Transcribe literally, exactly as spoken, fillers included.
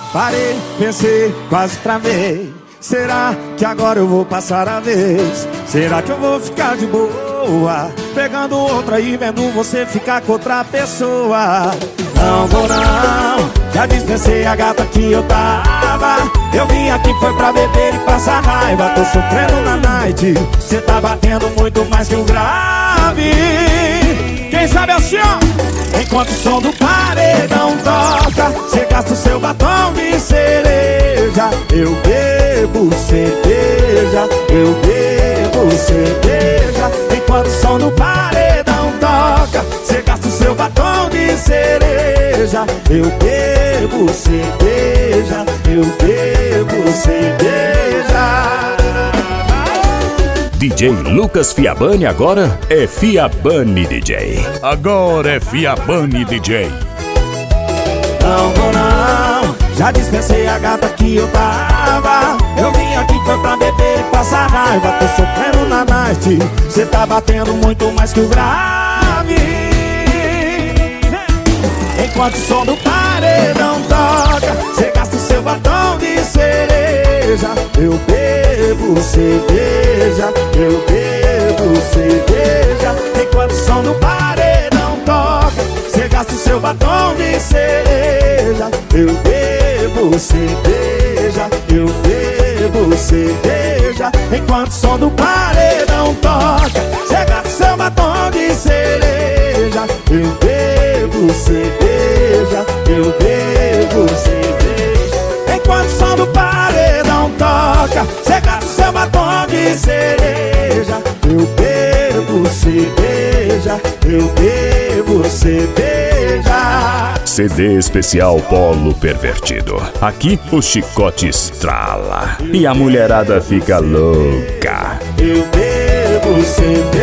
Parei, pensei, quase travei. Será que agora eu vou passar a vez? Será que eu vou ficar de boa pegando outra e vendo você ficar com outra pessoa? Não vou não, já dispensei a gata que eu tava. Eu vim aqui foi pra beber e passar raiva. Tô sofrendo na night, cê tá batendo muito mais que um grave. Quem sabe assim, ó. Enquanto o som do paredão toca, cê gasta o seu batom de cereja. Eu bebo cerveja, eu bebo cerveja. Enquanto o som do paredão toca, cê gasta o seu batom de cereja. Eu bebo cerveja, eu bebo cerveja. D J Lucas Fiabani agora é Fiabani D J. Agora é Fiabani D J. Não vou não, já dispensei a gata que eu tava. Eu vim aqui foi pra beber e passar raiva. Tô sofrendo na night, cê tá batendo muito mais que o grave. Enquanto o som do paredão toca, cê gasta o seu batom de cereja. Eu bebo cerveja, eu bebo cerveja. Enquanto o som do paredão toca, cê gasta o seu batom de cereja. Eu bebo cerveja, eu bebo cerveja. Enquanto o som do paredão toca, cê gasta o seu batom de cereja. Eu bebo cerveja, eu bebo cerveja. Enquanto o som do paredão toca, cê gasta o seu batom de cereja. Eu bebo cerveja, eu bebo cerveja. C D especial Polo Pervertido. Aqui o chicote estrala e a mulherada fica louca. Eu bebo cerveja.